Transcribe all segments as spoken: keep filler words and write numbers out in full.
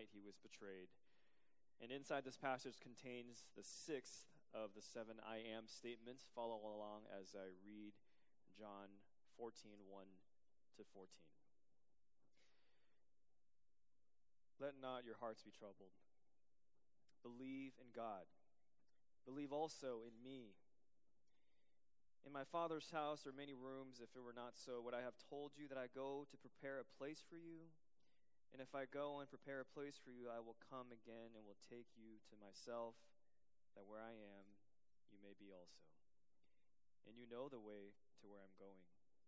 night he was betrayed. And inside this passage contains the sixth of the seven I am statements. Follow along as I read John fourteen, one to fourteen. Let not your hearts be troubled. Believe in God. Believe also in me. In my Father's house are many rooms. If it were not so, would I have told you that I go to prepare a place for you? And if I go and prepare a place for you, I will come again and will take you to myself, that where I am, you may be also. And you know the way to where I'm going.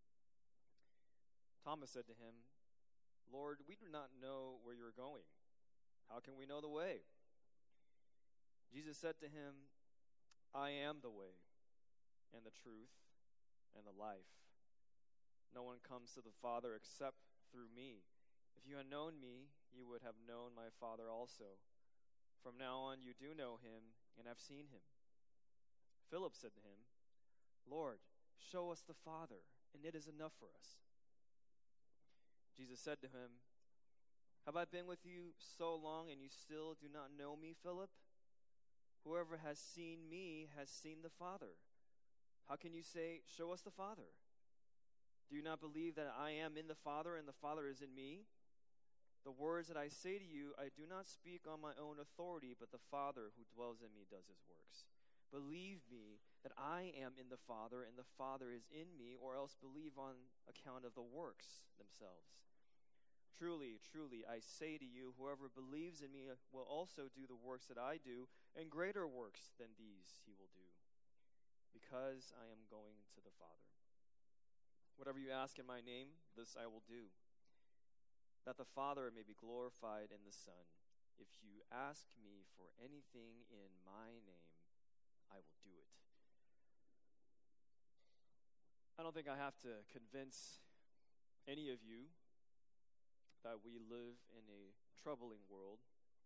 Thomas said to him, Lord, we do not know where you're going. How can we know the way? Jesus said to him, I am the way and the truth and the life. No one comes to the Father except through me. If you had known me, you would have known my Father also. From now on you do know him and have seen him. Philip said to him, Lord, show us the Father, and it is enough for us. Jesus said to him, have I been with you so long and you still do not know me, Philip? Whoever has seen me has seen the Father. How can you say, show us the Father? Do you not believe that I am in the Father and the Father is in me? The words that I say to you, I do not speak on my own authority, but the Father who dwells in me does his works. Believe me that I am in the Father and the Father is in me, or else believe on account of the works themselves. Truly, truly, I say to you, whoever believes in me will also do the works that I do, and greater works than these he will do, because I am going to the Father. Whatever you ask in my name, this I will do, that the Father may be glorified in the Son. If you ask me for anything in my name, I will do it. I don't think I have to convince any of you that we live in a troubling world.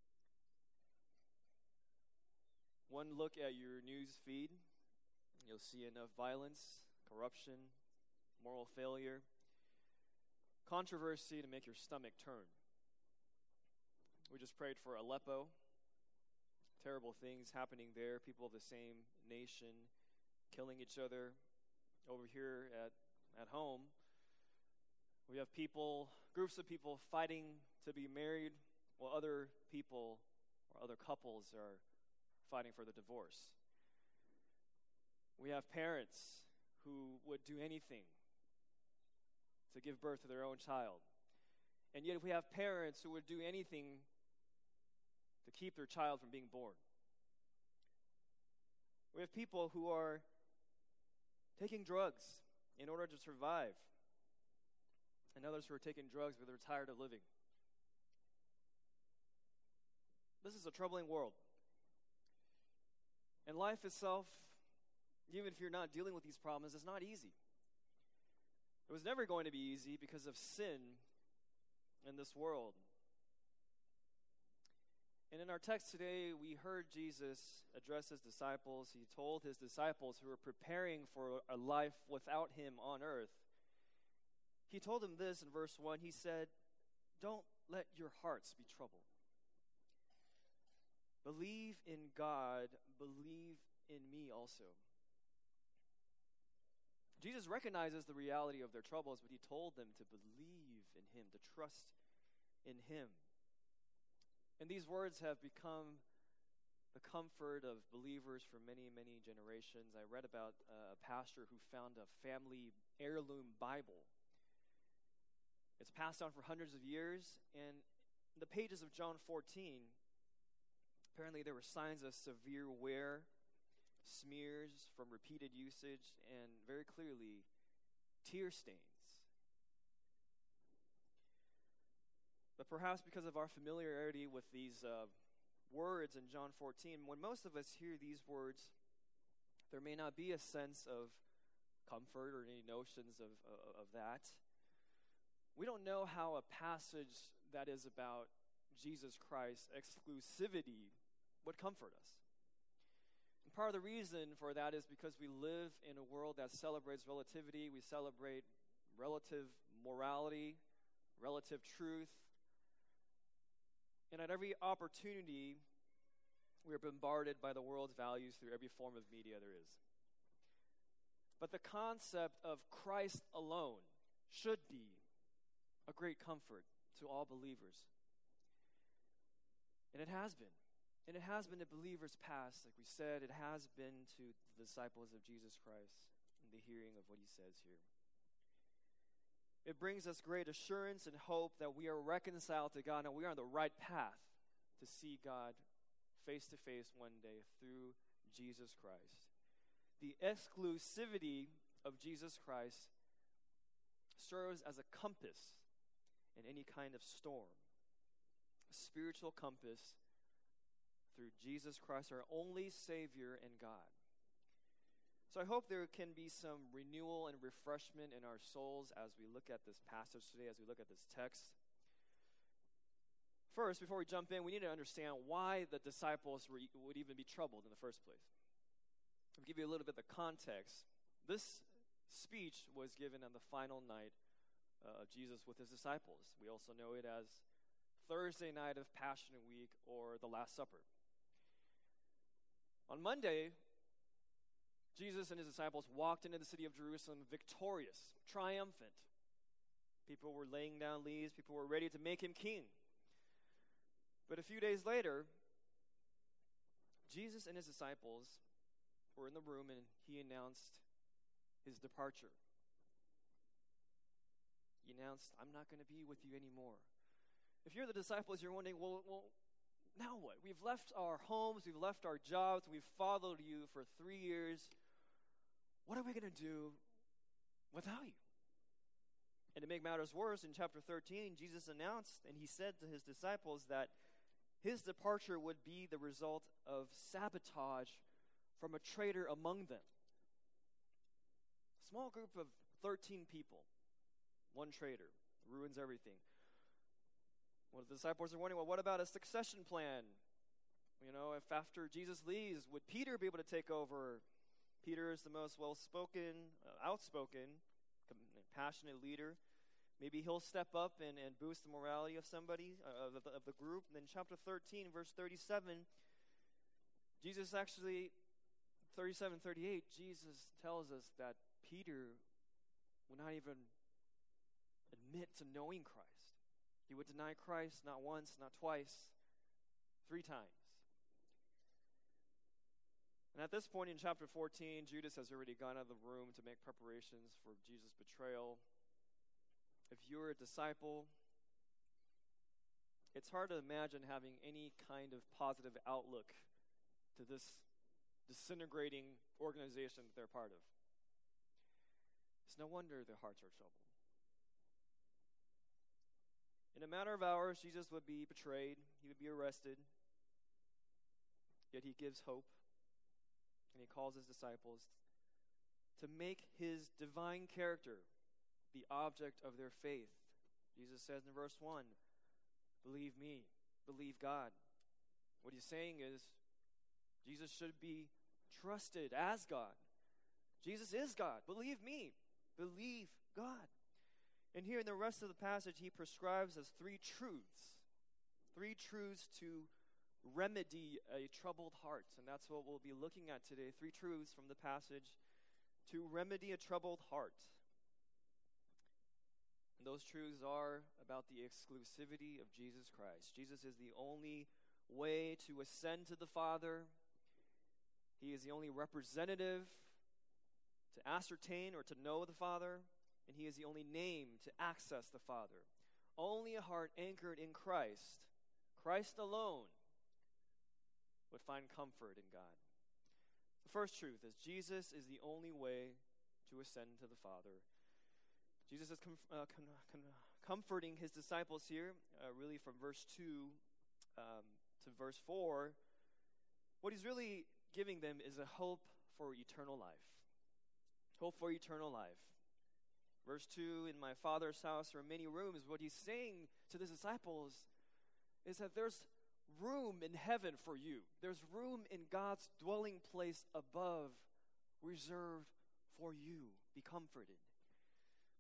One look at your news feed, you'll see enough violence, corruption, moral failure, controversy to make your stomach turn. We just prayed for Aleppo. Terrible things happening there. People of the same nation killing each other. Over here at, at home, we have people, groups of people fighting to be married, while other people or other couples are fighting for the divorce. We have parents who would do anything to give birth to their own child. And yet we have parents who would do anything to keep their child from being born. We have people who are taking drugs in order to survive, and others who are taking drugs because they're tired of living. This is a troubling world. And life itself, even if you're not dealing with these problems, is not easy. It was never going to be easy because of sin in this world. And in our text today, we heard Jesus address his disciples. He told his disciples who were preparing for a life without him on earth, he told them this in verse one. He said, don't let your hearts be troubled. Believe in God, believe in me also. Jesus recognizes the reality of their troubles, but he told them to believe in him, to trust in him. And these words have become the comfort of believers for many, many generations. I read about a pastor who found a family heirloom Bible. It's passed on for hundreds of years, and in the pages of John fourteen, apparently there were signs of severe wear, smears from repeated usage, and very clearly, tear stains. But perhaps because of our familiarity with these uh, words in John fourteen, when most of us hear these words, there may not be a sense of comfort or any notions of, of, of that. We don't know how a passage that is about Jesus Christ's exclusivity would comfort us. And part of the reason for that is because we live in a world that celebrates relativity. We celebrate relative morality, relative truth. And And at every opportunity, we are bombarded by the world's values through every form of media there is. But the concept of Christ alone should be a great comfort to all believers. And it has been. And it has been to believers past, like we said, it has been to the disciples of Jesus Christ in the hearing of what he says here. It brings us great assurance and hope that we are reconciled to God and we are on the right path to see God face to face one day through Jesus Christ. The exclusivity of Jesus Christ serves as a compass in any kind of storm, a spiritual compass through Jesus Christ, our only Savior and God. So I hope there can be some renewal and refreshment in our souls as we look at this passage today, as we look at this text. First, before we jump in, we need to understand why the disciples were, would even be troubled in the first place. I'll give you a little bit of the context. This speech was given on the final night uh, of Jesus with his disciples. We also know it as Thursday night of Passion Week or the Last Supper. On Monday, Jesus and his disciples walked into the city of Jerusalem victorious, triumphant. People were laying down leaves. People were ready to make him king. But a few days later, Jesus and his disciples were in the room and he announced his departure. He announced, I'm not going to be with you anymore. If you're the disciples, you're wondering, well, well, now what? We've left our homes, we've left our jobs, we've followed you for three years. What are we going to do without you? And to make matters worse, in chapter thirteen, Jesus announced, and he said to his disciples that his departure would be the result of sabotage from a traitor among them. A small group of thirteen people, one traitor, ruins everything. Well, the disciples are wondering, well, what about a succession plan? You know, if after Jesus leaves, would Peter be able to take over? Peter is the most well-spoken, uh, outspoken, passionate leader. Maybe he'll step up and, and boost the morality of somebody, uh, of, the, of the group. And then chapter thirteen, verse thirty-seven, Jesus actually, thirty-seven, thirty-eight, Jesus tells us that Peter would not even admit to knowing Christ. He would deny Christ not once, not twice, three times. And at this point in chapter fourteen, Judas has already gone out of the room to make preparations for Jesus' betrayal. If you're a disciple, it's hard to imagine having any kind of positive outlook to this disintegrating organization that they're part of. It's no wonder their hearts are troubled. In a matter of hours, Jesus would be betrayed. He would be arrested. Yet he gives hope. And he calls his disciples to make his divine character the object of their faith. Jesus says in verse one, believe me, believe God. What he's saying is, Jesus should be trusted as God. Jesus is God. Believe me, believe God. And here in the rest of the passage, he prescribes us three truths. Three truths to remedy a troubled heart. And that's what we'll be looking at today. Three truths from the passage to remedy a troubled heart. And those truths are about the exclusivity of Jesus Christ. Jesus is the only way to ascend to the Father. He is the only representative to ascertain or to know the Father. And he is the only name to access the Father. Only a heart anchored in Christ, Christ alone, would find comfort in God. The first truth is Jesus is the only way to ascend to the Father. Jesus is com- uh, com- com- comforting his disciples here, uh, really from verse two um, to verse four. What he's really giving them is a hope for eternal life. Hope for eternal life. Verse two, in my Father's house are many rooms. What he's saying to the disciples is that there's room in heaven for you. There's room in God's dwelling place above, reserved for you. Be comforted.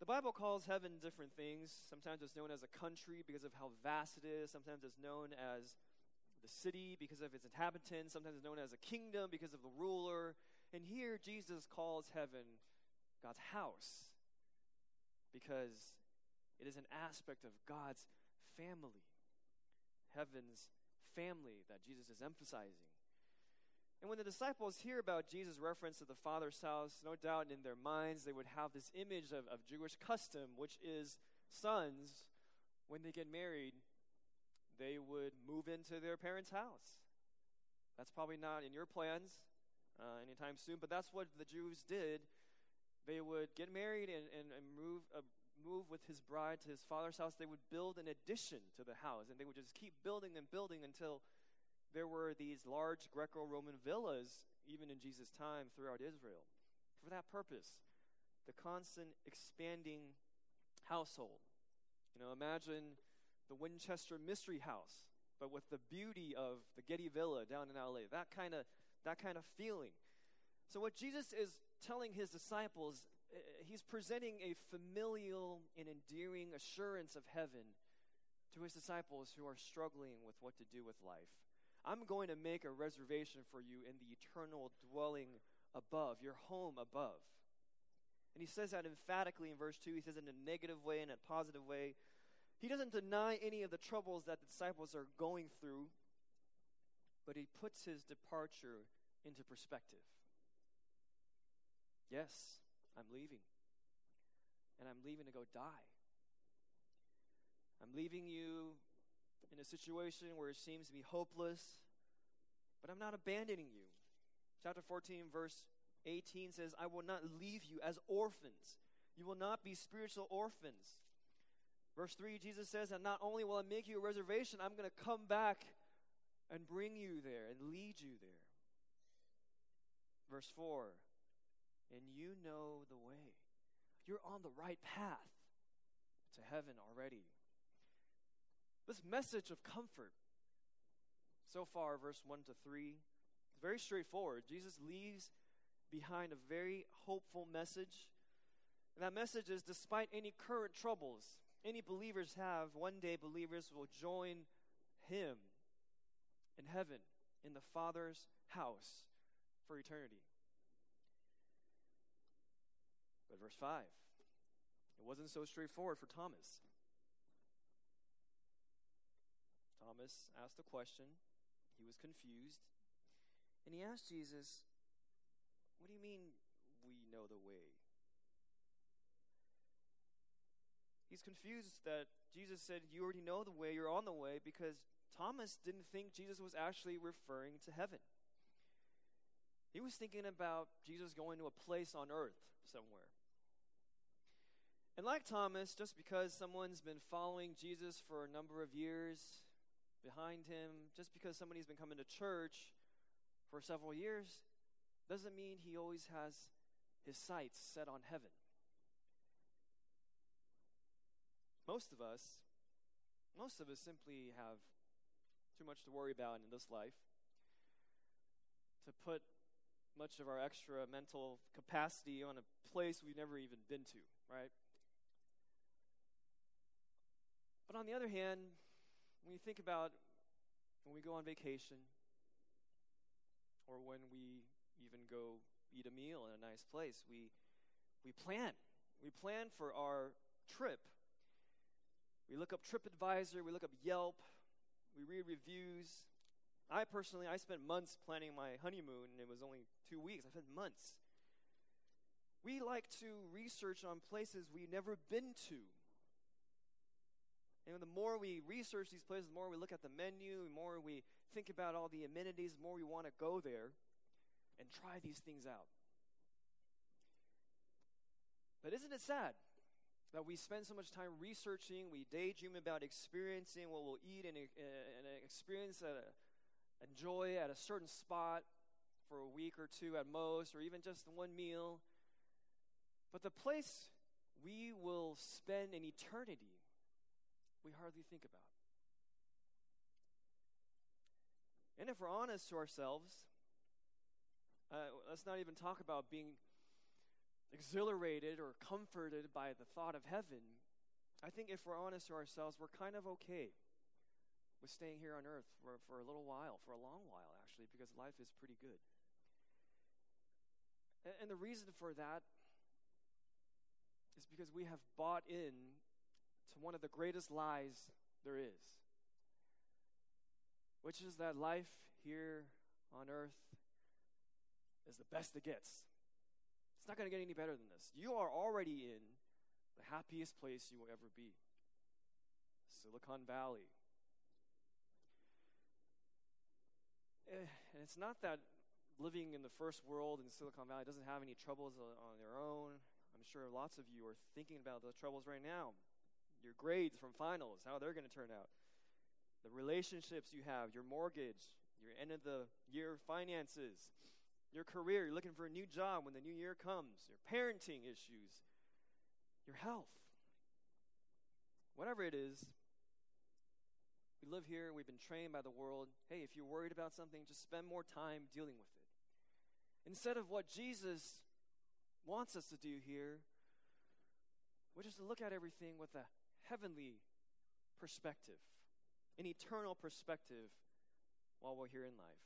The Bible calls heaven different things. Sometimes it's known as a country because of how vast it is. Sometimes it's known as the city because of its inhabitants. Sometimes it's known as a kingdom because of the ruler. And here Jesus calls heaven God's house because it is an aspect of God's family, heaven's family that Jesus is emphasizing. And when the disciples hear about Jesus' reference to the Father's house, no doubt in their minds they would have this image of, of Jewish custom, which is sons, when they get married, they would move into their parents' house. That's probably not in your plans uh, anytime soon, but that's what the Jews did. They would get married and, and, and move, uh, move with his bride to his father's house. They would build an addition to the house, and they would just keep building and building until there were these large Greco-Roman villas, even in Jesus' time, throughout Israel. For that purpose, the constant expanding household. You know, imagine the Winchester Mystery House, but with the beauty of the Getty Villa down in L A. That kind of that kind of feeling. So what Jesus is telling his disciples, uh, he's presenting a familial and endearing assurance of heaven to his disciples who are struggling with what to do with life. I'm going to make a reservation for you in the eternal dwelling above, your home above. And he says that emphatically in verse two. He says it in a negative way and a positive way. He doesn't deny any of the troubles that the disciples are going through, but he puts his departure into perspective. Yes, I'm leaving. And I'm leaving to go die. I'm leaving you in a situation where it seems to be hopeless, but I'm not abandoning you. Chapter fourteen, verse eighteen says, I will not leave you as orphans. You will not be spiritual orphans. Verse three, Jesus says, and not only will I make you a reservation, I'm going to come back and bring you there and lead you there. Verse four, and you know the way. You're on the right path to heaven already. This message of comfort, so far, verse one to three, is very straightforward. Jesus leaves behind a very hopeful message. And that message is, despite any current troubles any believers have, one day believers will join him in heaven, in the Father's house for eternity. But verse five, it wasn't so straightforward for Thomas. Thomas asked a question. He was confused. And he asked Jesus, what do you mean we know the way? He's confused that Jesus said, you already know the way, you're on the way, because Thomas didn't think Jesus was actually referring to heaven. He was thinking about Jesus going to a place on earth somewhere. And like Thomas, just because someone's been following Jesus for a number of years behind him, just because somebody's been coming to church for several years, doesn't mean he always has his sights set on heaven. Most of us, most of us simply have too much to worry about in this life to put much of our extra mental capacity on a place we've never even been to, right? But on the other hand, when you think about when we go on vacation or when we even go eat a meal in a nice place, we we plan. We plan for our trip. We look up TripAdvisor, we look up Yelp, we read reviews. I personally, I spent months planning my honeymoon, and it was only two weeks. I spent months. We like to research on places we've never been to. And the more we research these places, the more we look at the menu, the more we think about all the amenities, the more we want to go there and try these things out. But isn't it sad that we spend so much time researching, we daydream about experiencing what we'll eat and, and experience, at a, enjoy at a certain spot for a week or two at most, or even just one meal. But the place we will spend an eternity, we hardly think about. And if we're honest to ourselves, uh, let's not even talk about being exhilarated or comforted by the thought of heaven, I think if we're honest to ourselves, we're kind of okay with staying here on earth for, for a little while, for a long while, actually, because life is pretty good. And, and the reason for that is because we have bought in to one of the greatest lies there is, which is that life here on earth is the best it gets. It's not going to get any better than this. You are already in the happiest place you will ever be. Silicon Valley. And it's not that living in the first world in Silicon Valley doesn't have any troubles on their own. I'm sure lots of you are thinking about those troubles right now. Your grades from finals, how they're going to turn out. The relationships you have, your mortgage, your end of the year finances, your career, you're looking for a new job when the new year comes, your parenting issues, your health. Whatever it is, we live here, we've been trained by the world. Hey, if you're worried about something, just spend more time dealing with it. Instead of what Jesus wants us to do here, which is to look at everything with a heavenly perspective, an eternal perspective while we're here in life.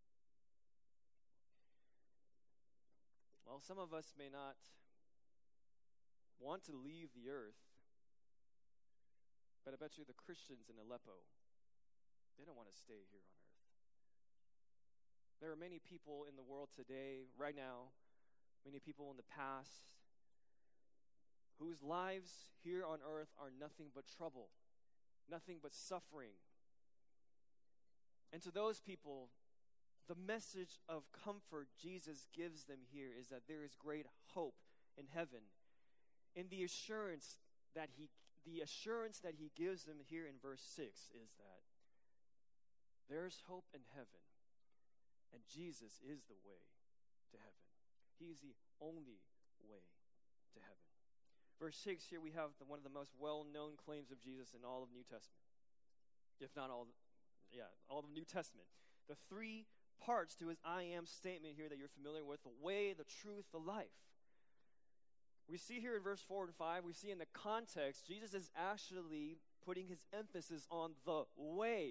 Well, some of us may not want to leave the earth, but I bet you the Christians in Aleppo, they don't want to stay here on earth. There are many people in the world today, right now, many people in the past, whose lives here on earth are nothing but trouble, nothing but suffering. And to those people, the message of comfort Jesus gives them here is that there is great hope in heaven. And the assurance that he the assurance that he gives them here in verse six is that there's hope in heaven, and Jesus is the way to heaven. He is the only way to heaven. Verse six, here we have the, one of the most well-known claims of Jesus in all of New Testament. If not all, yeah, all of the New Testament. The three parts to his I am statement here that you're familiar with: the way, the truth, the life. We see here in verse four and five, we see in the context, Jesus is actually putting his emphasis on the way.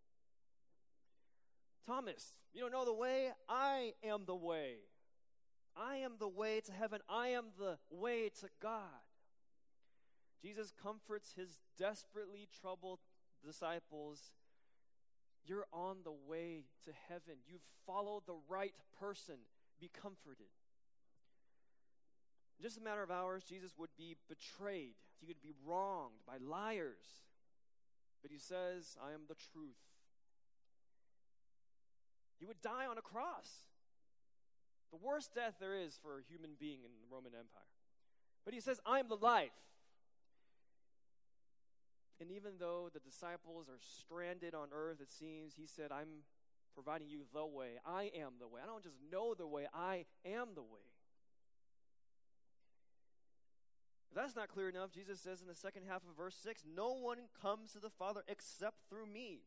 Thomas, you don't know the way? I am the way. I am the way to heaven. I am the way to God. Jesus comforts his desperately troubled disciples. You're on the way to heaven. You've followed the right person. Be comforted. In just a matter of hours, Jesus would be betrayed. He would be wronged by liars. But he says, I am the truth. He would die on a cross. The worst death there is for a human being in the Roman Empire. But he says, I am the life. And even though the disciples are stranded on earth, it seems, he said, I'm providing you the way. I am the way. I don't just know the way. I am the way. If that's not clear enough, Jesus says in the second half of verse six, no one comes to the Father except through me.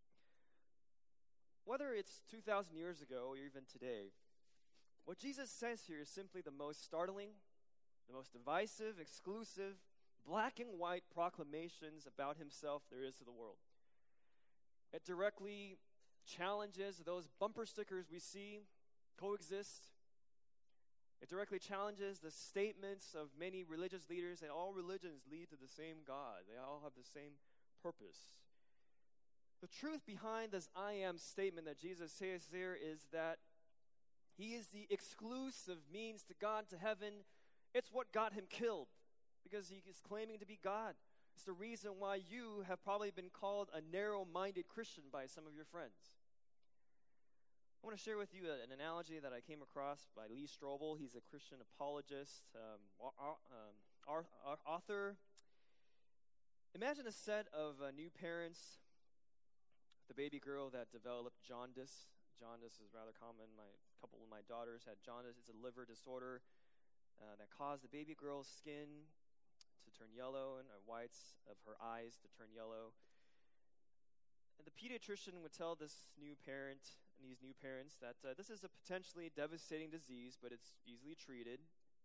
Whether it's two thousand years ago or even today, what Jesus says here is simply the most startling, the most divisive, exclusive, black and white proclamations about himself there is to the world. It directly challenges those bumper stickers we see coexist. It directly challenges the statements of many religious leaders, and all religions lead to the same God. They all have the same purpose. The truth behind this I am statement that Jesus says here is that he is the exclusive means to God, to heaven. It's what got him killed, because he is claiming to be God. It's the reason why you have probably been called a narrow-minded Christian by some of your friends. I want to share with you an analogy that I came across by Lee Strobel. He's a Christian apologist, um, um, author. Imagine a set of uh, new parents, the baby girl that developed jaundice. Jaundice is rather common. My a couple of my daughters had jaundice. It's a liver disorder uh, that caused the baby girl's skin to turn yellow and the whites of her eyes to turn yellow. And the pediatrician would tell this new parent and these new parents that uh, this is a potentially devastating disease, but it's easily treated.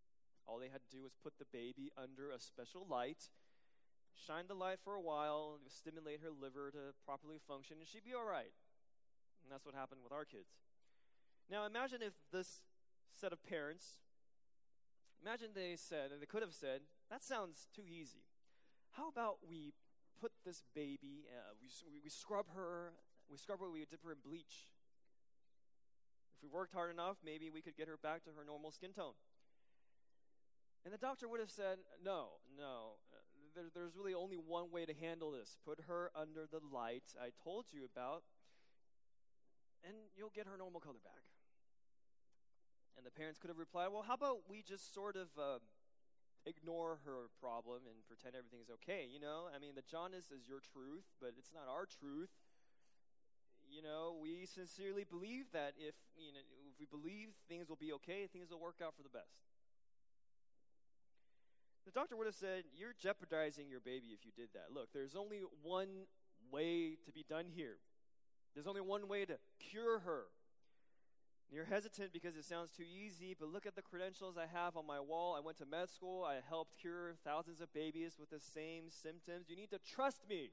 All they had to do was put the baby under a special light, shine the light for a while, and stimulate her liver to properly function, and she'd be all right. And that's what happened with our kids. Now imagine if this set of parents, imagine they said, and they could have said, that sounds too easy. How about we put this baby, uh, we, we, we scrub her, we scrub her, we dip her in bleach. If we worked hard enough, maybe we could get her back to her normal skin tone. And the doctor would have said, no, no, uh, there, there's really only one way to handle this. Put her under the light I told you about, and you'll get her normal color back. And the parents could have replied, well, how about we just sort of uh, ignore her problem and pretend everything's okay, you know? I mean, the jaundice is your truth, but it's not our truth. You know, we sincerely believe that if, you know, if we believe things will be okay, things will work out for the best. The doctor would have said, you're jeopardizing your baby if you did that. Look, there's only one way to be done here. There's only one way to cure her. You're hesitant because it sounds too easy, but look at the credentials I have on my wall. I went to med school. I helped cure thousands of babies with the same symptoms. You need to trust me.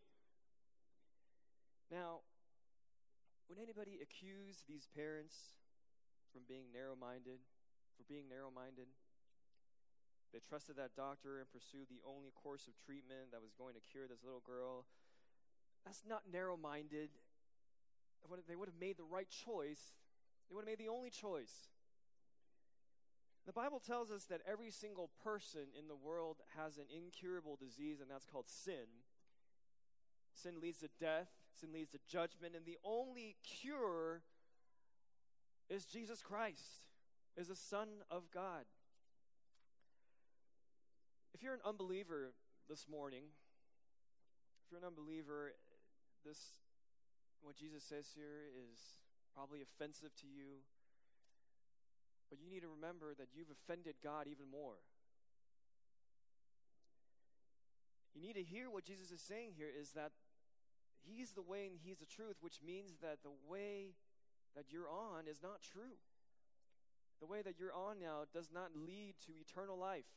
Now, would anybody accuse these parents from being narrow-minded, for being narrow-minded? They trusted that doctor and pursued the only course of treatment that was going to cure this little girl. That's not narrow-minded. They would have made the right choice. They would have made the only choice. The Bible tells us that every single person in the world has an incurable disease, and that's called sin. Sin leads to death. Sin leads to judgment. And the only cure is Jesus Christ, is the Son of God. If you're an unbeliever this morning, if you're an unbeliever, this, what Jesus says here is probably offensive to you, but you need to remember that you've offended God even more. You need to hear what Jesus is saying here is that He's the way and He's the truth, which means that the way that you're on is not true. The way that you're on now does not lead to eternal life.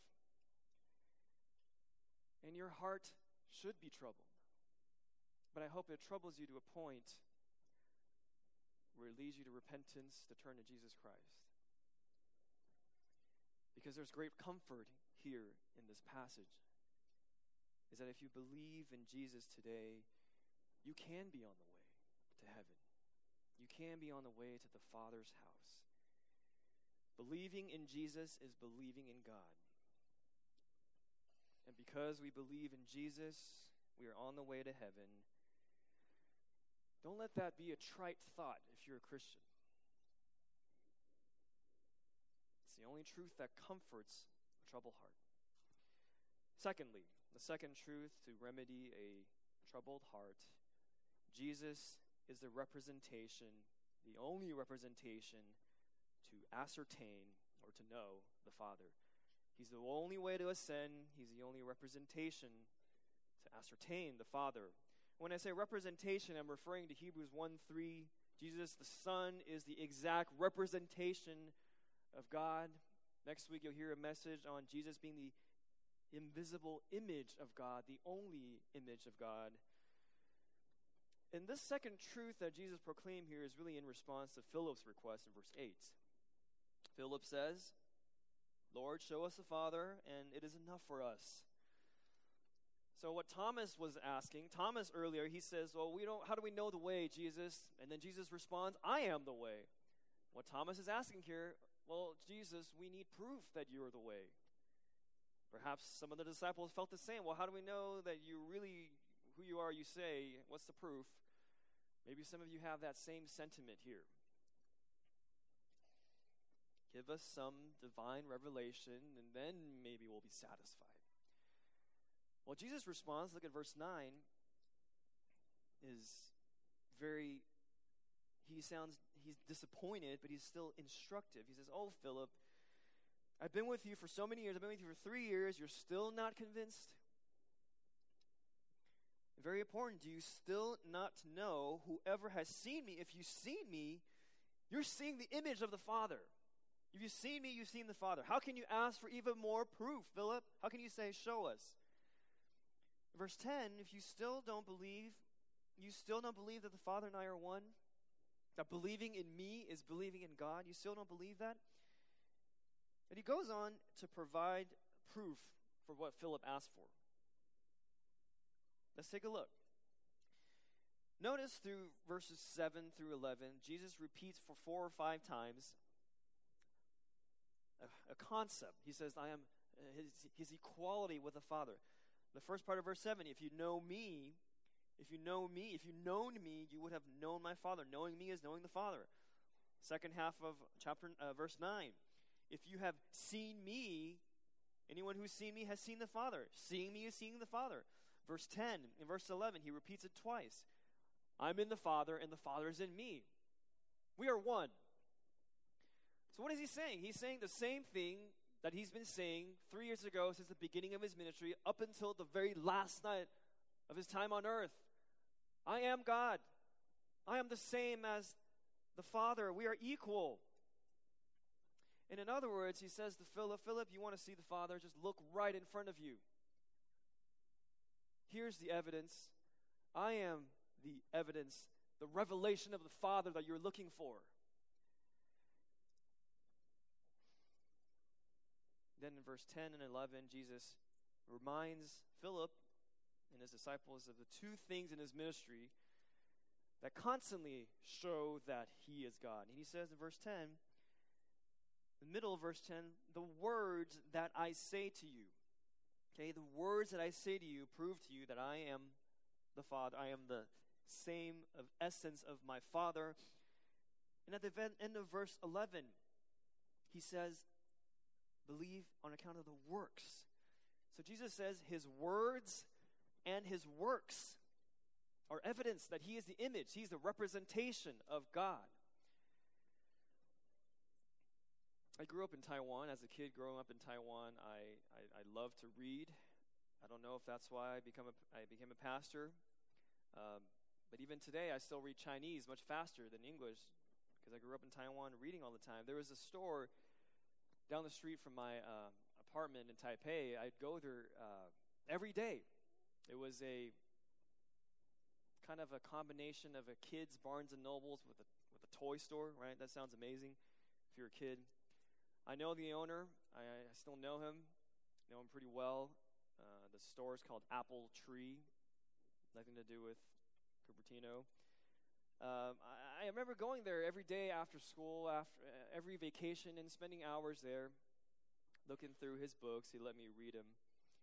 And your heart should be troubled. But I hope it troubles you to a point where it leads you to repentance, to turn to Jesus Christ. Because there's great comfort here in this passage, is that if you believe in Jesus today, you can be on the way to heaven. You can be on the way to the Father's house. Believing in Jesus is believing in God. And because we believe in Jesus, we are on the way to heaven. Don't let that be a trite thought if you're a Christian. It's the only truth that comforts a troubled heart. Secondly, the second truth to remedy a troubled heart, Jesus is the representation, the only representation to ascertain or to know the Father. He's the only way to ascend. He's the only representation to ascertain the Father. When I say representation, I'm referring to Hebrews one three. Jesus, the Son, is the exact representation of God. Next week, you'll hear a message on Jesus being the invisible image of God, the only image of God. And this second truth that Jesus proclaimed here is really in response to Philip's request in verse eight. Philip says, Lord, show us the Father, and it is enough for us. So what Thomas was asking, Thomas earlier, he says, well, we don't, how do we know the way, Jesus? And then Jesus responds, I am the way. What Thomas is asking here, well, Jesus, we need proof that you are the way. Perhaps some of the disciples felt the same. Well, how do we know that you really, who you are, you say, what's the proof? Maybe some of you have that same sentiment here. Give us some divine revelation, and then maybe we'll be satisfied. Well, Jesus' response, look at verse nine, is very, he sounds, he's disappointed, but he's still instructive. He says, oh, Philip, I've been with you for so many years. I've been with you for three years. You're still not convinced? Very important. Do you still not know whoever has seen me? If you see me, you're seeing the image of the Father. If you've seen me, you've seen the Father. How can you ask for even more proof, Philip? How can you say, show us? Verse ten, if you still don't believe, you still don't believe that the Father and I are one, that believing in me is believing in God, you still don't believe that? And he goes on to provide proof for what Philip asked for. Let's take a look. Notice through verses seven through eleven, Jesus repeats for four or five times a, a concept. He says, I am uh, his, his equality with the Father. The first part of verse seven, if you know me, if you know me, if you known me, you would have known my Father. Knowing me is knowing the Father. Second half of chapter uh, verse nine, if you have seen me, anyone who's seen me has seen the Father. Seeing me is seeing the Father. Verse ten, in verse eleven, he repeats it twice. I'm in the Father, and the Father is in me. We are one. So what is he saying? He's saying the same thing that he's been saying three years ago since the beginning of his ministry up until the very last night of his time on earth. I am God. I am the same as the Father. We are equal. And in other words, he says to Philip, Philip, you want to see the Father? Just look right in front of you. Here's the evidence. I am the evidence, the revelation of the Father that you're looking for. Then in verse ten and eleven, Jesus reminds Philip and his disciples of the two things in his ministry that constantly show that he is God. And he says in verse ten, the middle of verse ten, the words that I say to you. Okay, the words that I say to you prove to you that I am the Father. I am the same of essence of my Father. And at the end of verse eleven, he says, believe on account of the works. So Jesus says his words and his works are evidence that he is the image. He's the representation of God. I grew up in Taiwan. As a kid growing up in Taiwan, I, I, I loved to read. I don't know if that's why I, become a, I became a pastor. Um, but even today, I still read Chinese much faster than English because I grew up in Taiwan reading all the time. There was a store down the street from my uh, apartment in Taipei. I'd go there uh, every day. It was a kind of a combination of a kid's Barnes and Nobles with a with a toy store, right? That sounds amazing if you're a kid. I know the owner. I, I still know him. Know him pretty well. Uh, the store is called Apple Tree. Nothing to do with Cupertino. Um, I, I remember going there every day after school, after uh, every vacation, and spending hours there, looking through his books. He let me read them.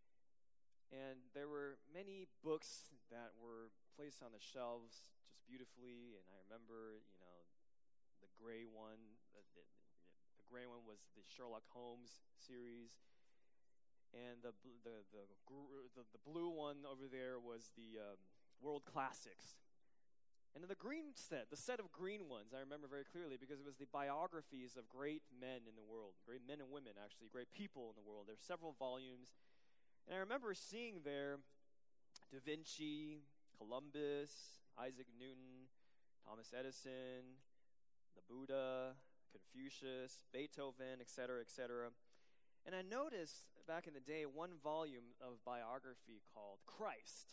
And there were many books that were placed on the shelves just beautifully. And I remember, you know, the gray one. The, the, the gray one was the Sherlock Holmes series, and the the the the, the blue one over there was the um, World Classics. And then the green set, the set of green ones, I remember very clearly because it was the biographies of great men in the world, great men and women, actually, great people in the world. There's several volumes. And I remember seeing there Da Vinci, Columbus, Isaac Newton, Thomas Edison, the Buddha, Confucius, Beethoven, et cetera, et cetera. And I noticed back in the day one volume of biography called Christ.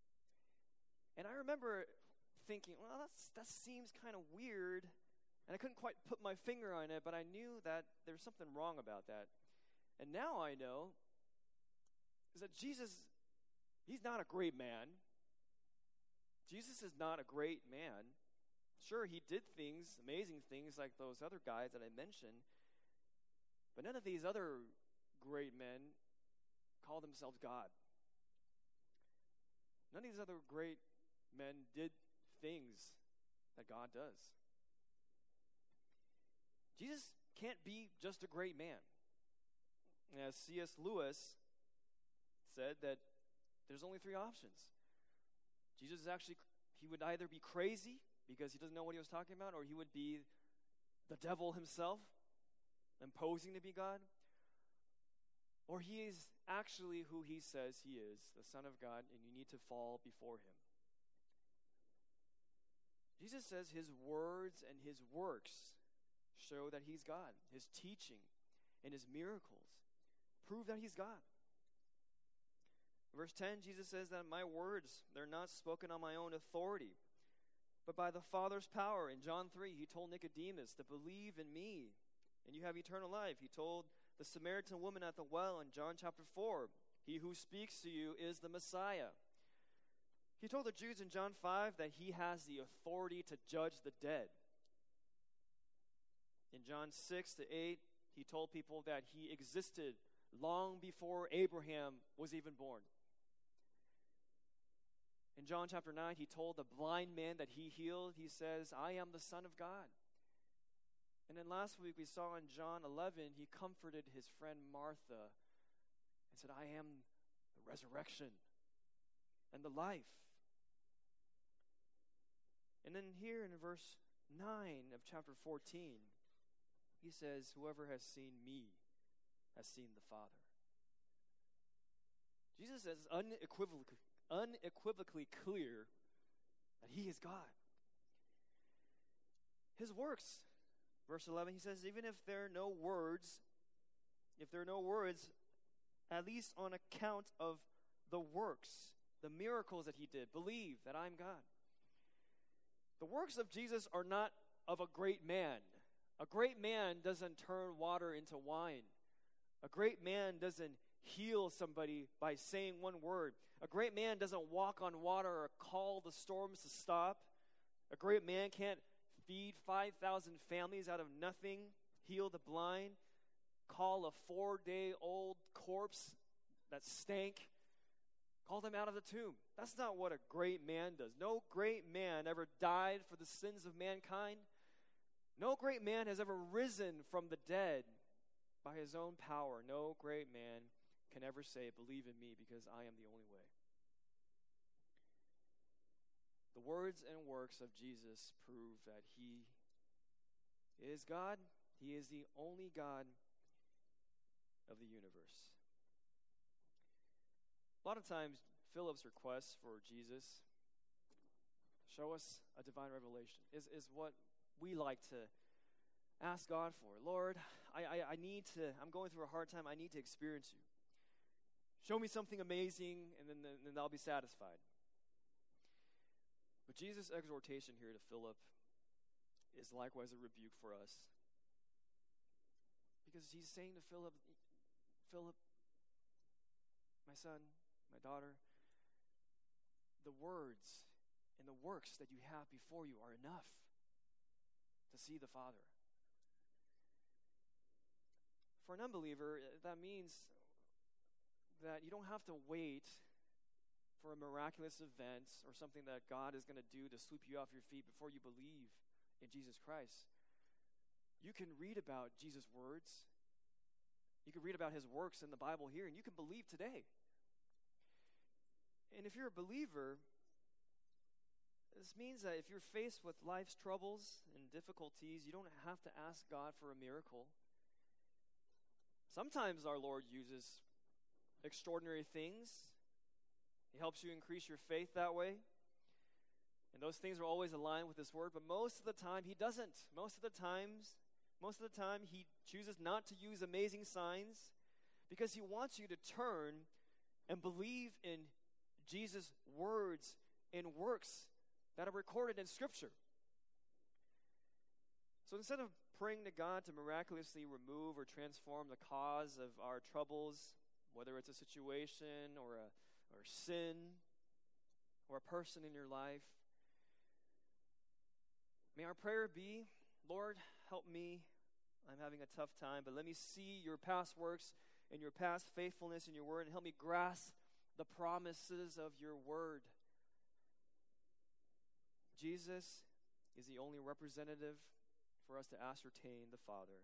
And I remember thinking, well, that's, that seems kind of weird. And I couldn't quite put my finger on it, but I knew that there was something wrong about that. And now I know is that Jesus, he's not a great man. Jesus is not a great man. Sure, he did things, amazing things like those other guys that I mentioned, but none of these other great men call themselves God. None of these other great men did things that God does. Jesus can't be just a great man. As C S Lewis said, that there's only three options. Jesus is actually, he would either be crazy because he doesn't know what he was talking about, or he would be the devil himself, imposing to be God, or he is actually who he says he is, the Son of God, and you need to fall before him. Jesus says his words and his works show that he's God. His teaching and his miracles prove that he's God. Verse ten, Jesus says that my words, they're not spoken on my own authority, but by the Father's power. In John three, he told Nicodemus to believe in me, and you have eternal life. He told the Samaritan woman at the well in John chapter four, he who speaks to you is the Messiah. He told the Jews in John five that he has the authority to judge the dead. In John six to eight, he told people that he existed long before Abraham was even born. In John chapter nine, he told the blind man that he healed, he says, I am the Son of God. And then last week we saw in John eleven, he comforted his friend Martha and said, I am the resurrection and the life. And then here in verse nine of chapter fourteen, he says, whoever has seen me has seen the Father. Jesus says unequivocally, unequivocally clear that he is God. His works, verse eleven, he says, even if there are no words, if there are no words, at least on account of the works, the miracles that he did, believe that I'm God. The works of Jesus are not of a great man. A great man doesn't turn water into wine. A great man doesn't heal somebody by saying one word. A great man doesn't walk on water or call the storms to stop. A great man can't feed five thousand families out of nothing, heal the blind, call a four-day-old corpse that stank, call them out of the tomb. That's not what a great man does. No great man ever died for the sins of mankind. No great man has ever risen from the dead by his own power. No great man can ever say, believe in me because I am the only way. The words and works of Jesus prove that he is God. He is the only God of the universe. A lot of times, Philip's request for Jesus, show us a divine revelation, is, is what we like to ask God for. Lord, I, I, I need to, I'm going through a hard time. I need to experience you. Show me something amazing, and then, then, then I'll be satisfied. But Jesus' exhortation here to Philip is likewise a rebuke for us. Because he's saying to Philip, Philip, my son, my daughter, the words and the works that you have before you are enough to see the Father. For an unbeliever, that means that you don't have to wait for a miraculous event or something that God is going to do to sweep you off your feet before you believe in Jesus Christ. You can read about Jesus' words. You can read about his works in the Bible here, and you can believe today. And if you're a believer, this means that if you're faced with life's troubles and difficulties, you don't have to ask God for a miracle. Sometimes our Lord uses extraordinary things. He helps you increase your faith that way. And those things are always aligned with his word, but most of the time he doesn't. Most of the times, most of the time he chooses not to use amazing signs because he wants you to turn and believe in Jesus' words and works that are recorded in Scripture. So instead of praying to God to miraculously remove or transform the cause of our troubles, whether it's a situation or a or sin or a person in your life, may our prayer be, Lord, help me. I'm having a tough time, but let me see your past works and your past faithfulness in your word, and help me grasp the promises of your word. Jesus is the only representative for us to ascertain the Father.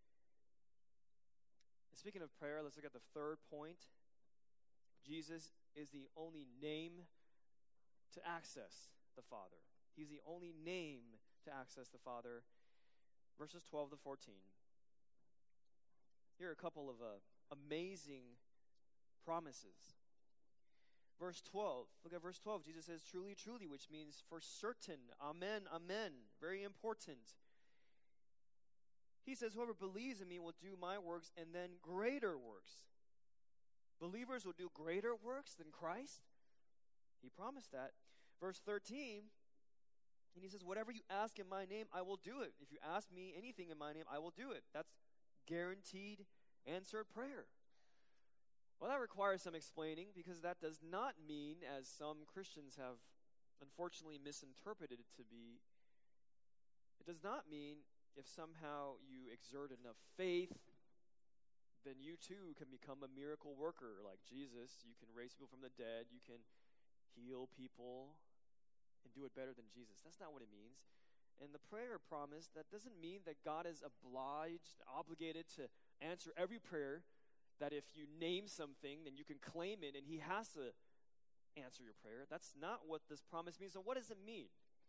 And speaking of prayer, let's look at the third point. Jesus is the only name to access the Father. He's the only name to access the Father. Verses twelve to fourteen. Here are a couple of uh, amazing promises. Verse twelve, look at verse twelve. Jesus says, truly, truly, which means for certain. Amen, amen. Very important. He says, whoever believes in me will do my works and then greater works. Believers will do greater works than Christ? He promised that. Verse thirteen, and he says, whatever you ask in my name, I will do it. If you ask me anything in my name, I will do it. That's guaranteed answered prayer. Well, that requires some explaining, because that does not mean, as some Christians have unfortunately misinterpreted it to be, it does not mean if somehow you exert enough faith, then you too can become a miracle worker like Jesus. You can raise people from the dead. You can heal people and do it better than Jesus. That's not what it means. And the prayer promise, that doesn't mean that God is obliged, obligated to answer every prayer, that if you name something, then you can claim it and he has to answer your prayer. That's not what this promise means. So what does it mean?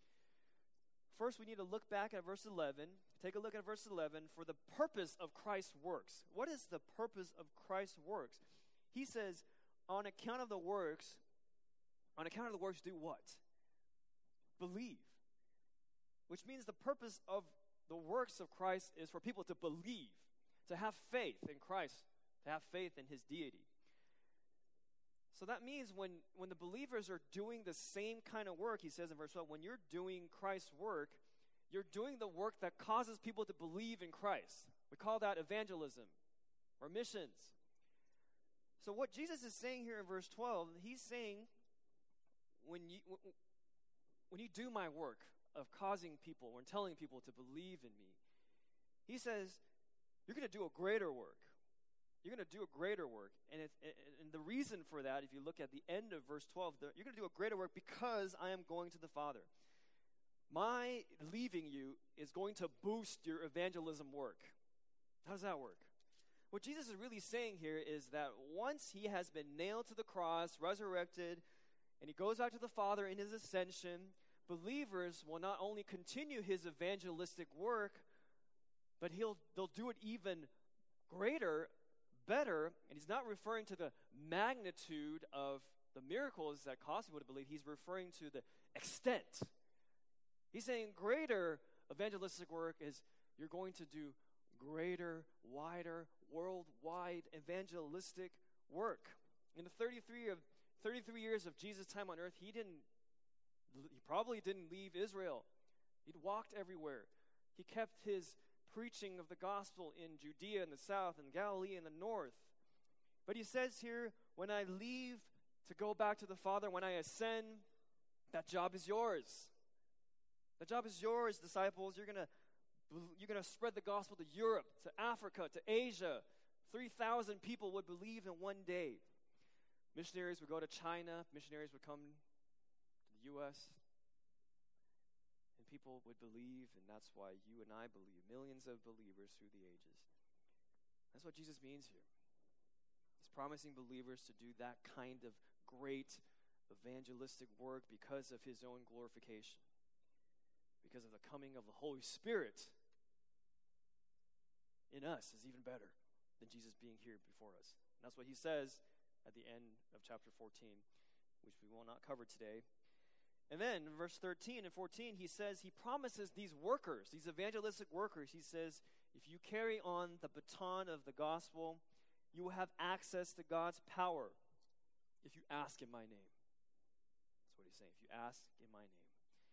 First, we need to look back at verse eleven. Take a look at verse eleven. For the purpose of Christ's works. What is the purpose of Christ's works? He says, on account of the works, on account of the works, do what? Believe. Which means the purpose of the works of Christ is for people to believe, to have faith in Christ, to have faith in his deity. So that means when, when the believers are doing the same kind of work, he says in verse twelve, when you're doing Christ's work, you're doing the work that causes people to believe in Christ. We call that evangelism or missions. So what Jesus is saying here in verse twelve, he's saying, when you, when you do my work of causing people, when telling people to believe in me, he says, you're going to do a greater work. You're going to do a greater work. And, it's, and the reason for that, if you look at the end of verse twelve, you're going to do a greater work because I am going to the Father. My leaving you is going to boost your evangelism work. How does that work? What Jesus is really saying here is that once he has been nailed to the cross, resurrected, and he goes back to the Father in his ascension, believers will not only continue his evangelistic work, but he'll they'll do it even greater, better, and he's not referring to the magnitude of the miracles that cause people to believe. He's referring to the extent. He's saying greater evangelistic work is you're going to do greater, wider, worldwide evangelistic work. In the thirty-three of thirty-three years of Jesus' time on earth, he didn't he probably didn't leave Israel. He'd walked everywhere. He kept his preaching of the gospel in Judea in the south and Galilee in the north. But he says here, when I leave to go back to the Father, when I ascend, that job is yours. The job is yours, disciples. You're going to you're going to spread the gospel to Europe, to Africa, to Asia. three thousand people would believe in one day. Missionaries would go to China. Missionaries would come to the U S And people would believe, and that's why you and I believe. Millions of believers through the ages. That's what Jesus means here. He's promising believers to do that kind of great evangelistic work because of his own glorification. Because of the coming of the Holy Spirit in us is even better than Jesus being here before us. And that's what he says at the end of chapter fourteen, which we will not cover today. And then in verse thirteen and fourteen, he says, he promises these workers, these evangelistic workers, he says, if you carry on the baton of the gospel, you will have access to God's power if you ask in my name. That's what he's saying, if you ask in my name.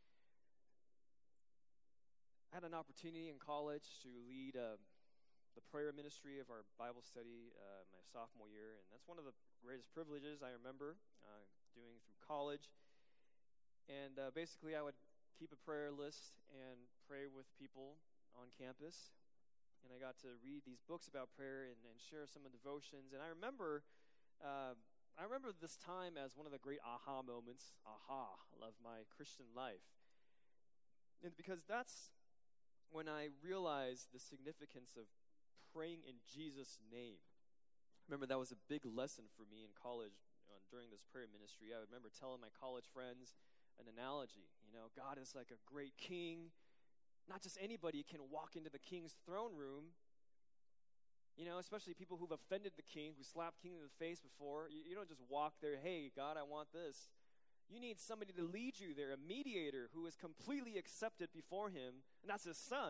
I had an opportunity in college to lead uh, the prayer ministry of our Bible study uh, my sophomore year, and that's one of the greatest privileges I remember uh, doing through college. And uh, basically, I would keep a prayer list and pray with people on campus. And I got to read these books about prayer and, and share some of the devotions. And I remember, uh, I remember this time as one of the great aha moments, aha, of my Christian life. And because that's when I realized the significance of praying in Jesus' name. Remember, that was a big lesson for me in college uh, during this prayer ministry. I remember telling my college friends an analogy. You know, God is like a great king. Not just anybody can walk into the king's throne room. You know, especially people who've offended the king, who slapped king in the face before. You, you don't just walk there, hey, God, I want this. You need somebody to lead you there, a mediator who is completely accepted before him, and that's his son,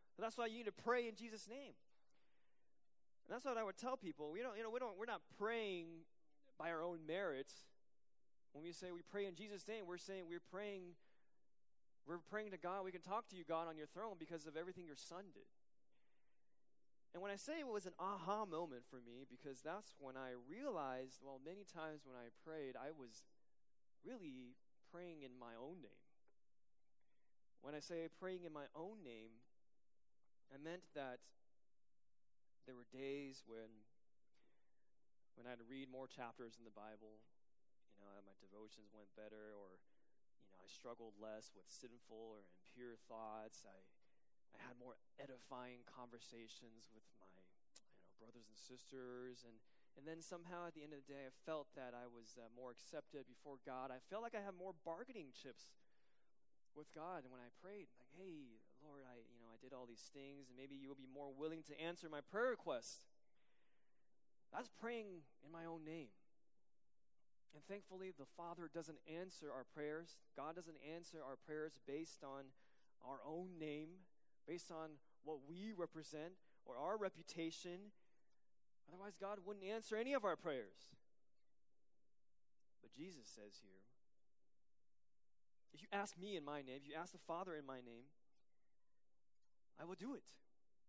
So that's why you need to pray in Jesus' name. And that's what I would tell people. We don't, you know, we don't, we're not praying by our own merits. When we say we pray in Jesus' name, we're saying we're praying, we're praying to God. We can talk to you, God, on your throne because of everything your Son did. And when I say it was an aha moment for me, because that's when I realized, well, many times when I prayed, I was really praying in my own name. When I say praying in my own name, I meant that there were days when when I had to read more chapters in the Bible, you know, my devotions went better, or, you know, I struggled less with sinful or impure thoughts. I I had more edifying conversations with my, you know, brothers and sisters, and and then somehow at the end of the day, I felt that I was uh, more accepted before God. I felt like I had more bargaining chips with God. And when I prayed, like, hey, Lord, I, you know, I did all these things, and maybe you will be more willing to answer my prayer request. That's praying in my own name. And thankfully, the Father doesn't answer our prayers. God doesn't answer our prayers based on our own name, based on what we represent or our reputation. Otherwise, God wouldn't answer any of our prayers. But Jesus says here, if you ask me in my name, if you ask the Father in my name, I will do it.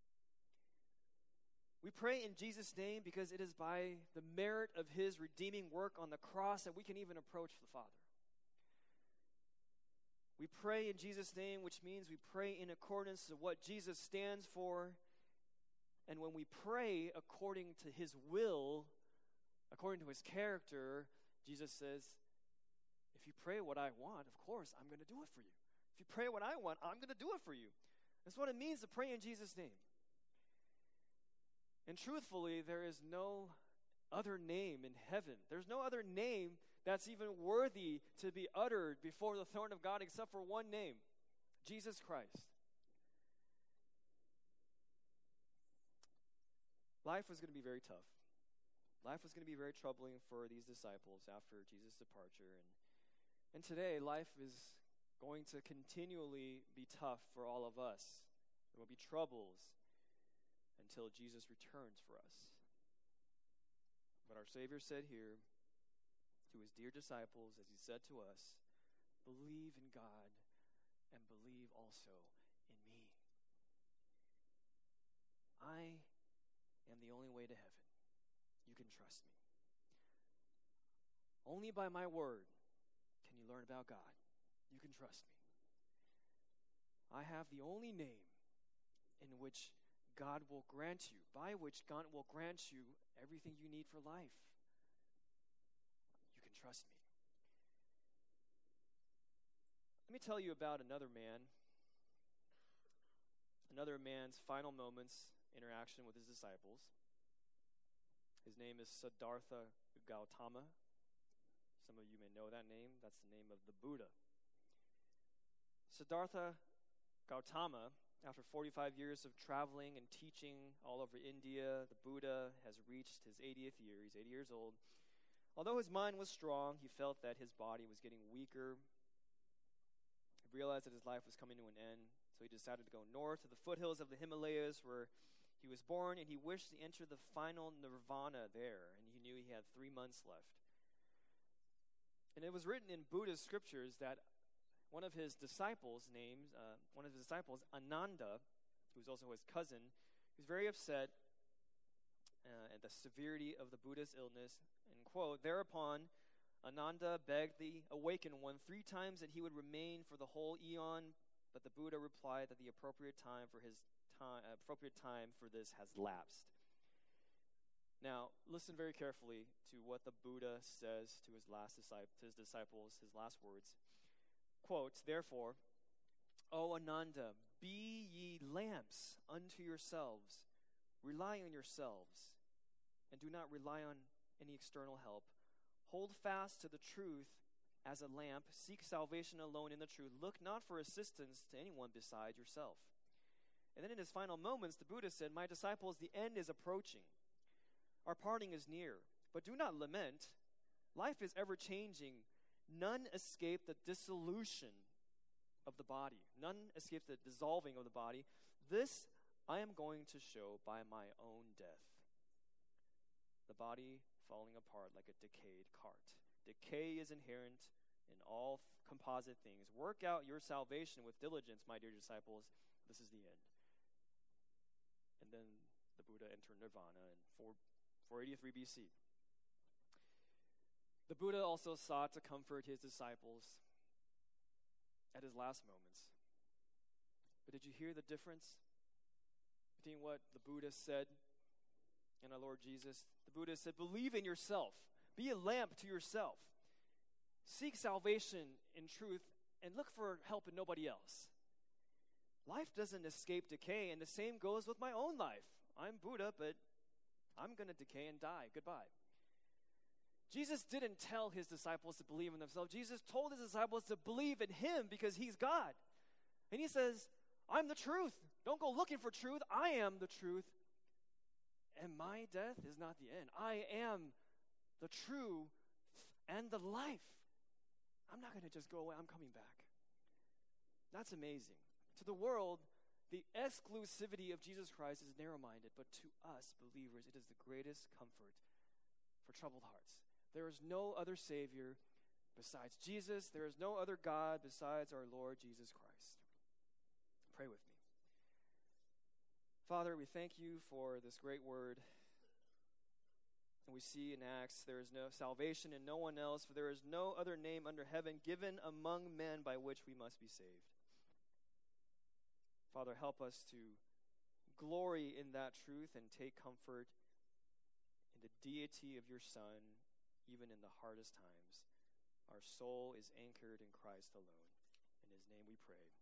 We pray in Jesus' name because it is by the merit of his redeeming work on the cross that we can even approach the Father. We pray in Jesus' name, which means we pray in accordance to what Jesus stands for. And when we pray according to his will, according to his character, Jesus says, if you pray what I want, of course, I'm going to do it for you. If you pray what I want, I'm going to do it for you. That's what it means to pray in Jesus' name. And truthfully, there is no other name in heaven. There's no other name that's even worthy to be uttered before the throne of God except for one name, Jesus Christ. Life was going to be very tough. Life was going to be very troubling for these disciples after Jesus' departure. And, and today, life is going to continually be tough for all of us. There will be troubles until Jesus returns for us. But our Savior said here to his dear disciples, as he said to us, believe in God and believe also in me. I am the only way to heaven. You can trust me. Only by my word can you learn about God. You can trust me. I have the only name in which God will grant you, by which God will grant you everything you need for life. You can trust me. Let me tell you about another man, another man's final moments interaction with his disciples. His name is Siddhartha Gautama. Some of you may know that name. That's the name of the Buddha. Siddhartha Gautama, after forty-five years of traveling and teaching all over India, the Buddha has reached his eightieth year. He's eighty years old. Although his mind was strong, he felt that his body was getting weaker. He realized that his life was coming to an end, so he decided to go north to the foothills of the Himalayas where he was born, and he wished to enter the final nirvana there, and he knew he had three months left. And it was written in Buddhist scriptures that one of his disciples, named uh, one of his disciples, Ananda, who was also his cousin, he was very upset uh, at the severity of the Buddha's illness. And quote, thereupon, Ananda begged the awakened one three times that he would remain for the whole eon, but the Buddha replied that the appropriate time for his time, uh, appropriate time for this has lapsed. Now, listen very carefully to what the Buddha says to his last disciple, to his disciples, his last words. Quote, therefore, O Ananda, be ye lamps unto yourselves, rely on yourselves, and do not rely on any external help. Hold fast to the truth as a lamp, seek salvation alone in the truth. Look not for assistance to anyone beside yourself. And then in his final moments, the Buddha said, my disciples, the end is approaching. Our parting is near, but do not lament. Life is ever changing. None escape the dissolution of the body. None escape the dissolving of the body. This I am going to show by my own death. The body falling apart like a decayed cart. Decay is inherent in all th- composite things. Work out your salvation with diligence, my dear disciples. This is the end. And then the Buddha entered nirvana in four eighty-three B C. The Buddha also sought to comfort his disciples at his last moments. But did you hear the difference between what the Buddha said and our Lord Jesus? The Buddha said, believe in yourself. Be a lamp to yourself. Seek salvation in truth and look for help in nobody else. Life doesn't escape decay, and the same goes with my own life. I'm Buddha, but I'm going to decay and die. Goodbye. Jesus didn't tell his disciples to believe in themselves. Jesus told his disciples to believe in him because he's God. And he says, I'm the truth. Don't go looking for truth. I am the truth. And my death is not the end. I am the truth and the life. I'm not going to just go away. I'm coming back. That's amazing. To the world, the exclusivity of Jesus Christ is narrow-minded, but to us believers, it is the greatest comfort for troubled hearts. There is no other Savior besides Jesus. There is no other God besides our Lord Jesus Christ. Pray with me. Father, we thank you for this great word. And we see in Acts there is no salvation in no one else, for there is no other name under heaven given among men by which we must be saved. Father, help us to glory in that truth and take comfort in the deity of your Son, even in the hardest times. Our soul is anchored in Christ alone. In his name we pray.